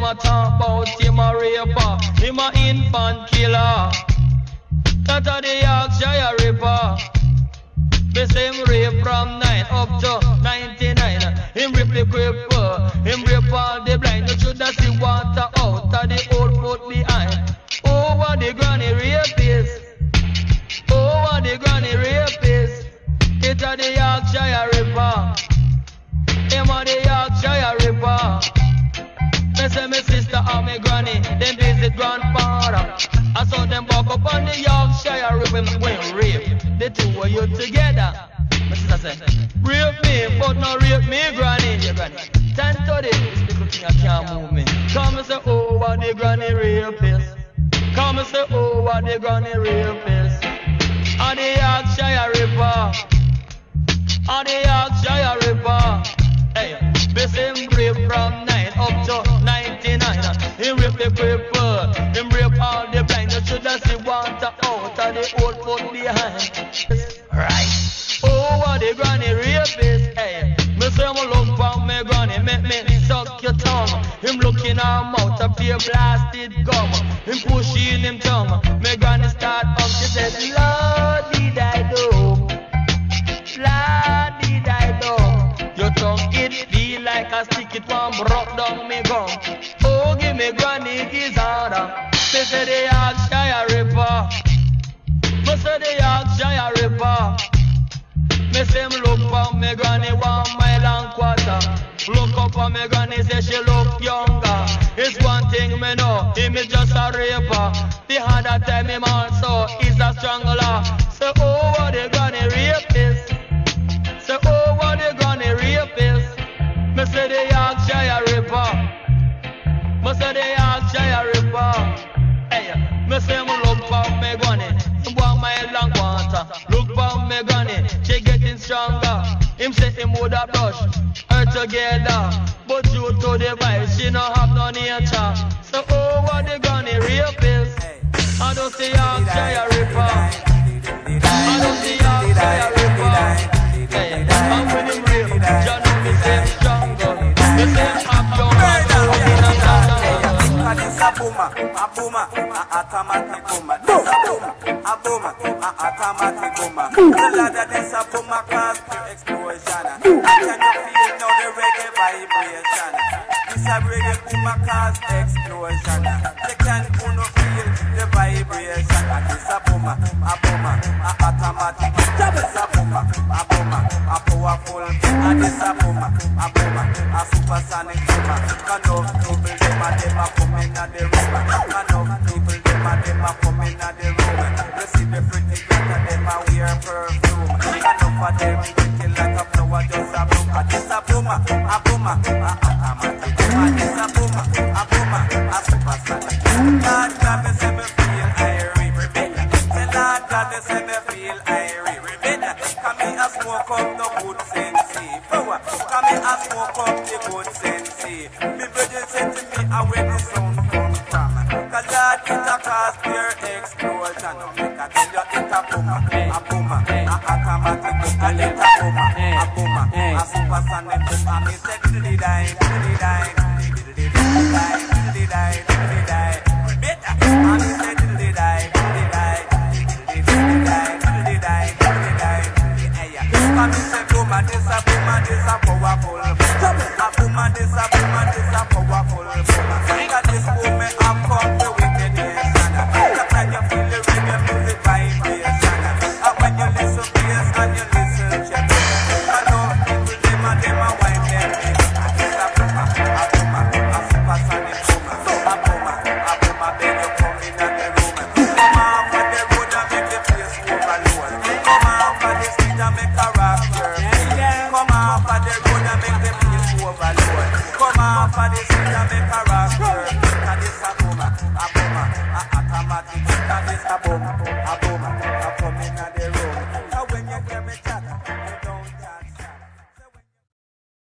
a talk about him a raper, him a infant killer. That a the Yorkshire Ripper. The same rape from 9 up to 99. Him rip the cripple, him rape all the blind. You shoulda see water out of the old foot behind. Oh, what the granny rapist. Oh, what the granny rapist. It a the Yorkshire Ripper. Him a the Yorkshire Ripper. Me say me sister and me granny, them visit grandfather. I saw them walk up on the Yorkshire Ripper when rape. The two of you together. My sister said, rape me, but not rape me, granny. Your granny. 10:30, this little thing I can't move me. Come and say, oh, what the granny rapist. Come and say, oh, what the granny rapist. And the Yorkshire Ripper. And the Yorkshire Ripper. Hey, the same rape from 9 up to 99. He rape the cripple, him rape all the blind. You shoulda see water out of the old foot behind. Right. Oh, what the granny rapist. Hey, me say I'm look for me granny, make me suck your tongue. Him looking her mouth, a pure blasted gum. Him pushing him tongue. Me granny start up, she said, Lord, did I do? Lord, did I do? Your tongue, it feel like a stick, it one broke down me gum. Oh, give me granny his order. Me say the Yorkshire Ripper. Me say the Yorkshire Ripper. Me say him look for me granny 1 mile and quarter. Look up for me granny, say she look younger. It's one thing me know, him is just a raper. The other time him also is a strangler. Say oh what the granny rapist. Say oh what the granny rapist. Me say the Yorkshire Ripper. Me say the Yorkshire Ripper. Hey, me say him look for me granny 1 mile and quarter. Look for me granny, she getting stronger. Him say him woulda brush her together, but due to the vice, she no have no nature. So oh, what the granny rapist. I don't see Yorkshire Ripper. I don't see Yorkshire Ripper. Hey, I'm with him rape, John me say stronger. The same up young man, this a boomer, a automatic boomer. This a boomer, a automatic boomer. The ladder, this a boomer cause pure explosion. Can you feel now the reggae vibration? This a reggae boomer cause explosion. You can feel the vibration. This a boomer, a automatic. This a boomer, a powerful. This a boomer, a supersonic boomer. Can you feel them a come in at the room. Enough people them a come in at the room. You see the pretty girls and them a wear perfume. Enough of them looking like a flower just a bloom. This a boomer, a automatic. This a boomer, a supersonic. Lord God, they say me feel irie. Say Lord God, they say me feel irie. Come here and smoke up the good sensei. Come here and smoke up the good sensei. Me brother said to me, I where the sound come from. Cause Lord, it a cause pure explosion. Make I tell you, it a boomer, a automatic, and it a boomer, a supersonic boomer. Me say diddly die, diddly die, diddly die, diddly die, diddly die. Better, and me say diddly die, diddly die, diddly die, diddly die, diddly die. And me say boomer, this a powerful. A boomer, this a powerful. Because this boom have come the wickedness. Can you feel the reggae music vibration? And when you listen bass and you listen check, I know people them a wipe them in. This a boomer, a supersonic boomer. A boomer, then you come in at the room. Come off of the road and make the place overload. Come off of the street and make a rock your feet. Come off of the road and make the place overload. Come off of the street and make a rock your feet. And this a boomer, a automatic. And this a boomer,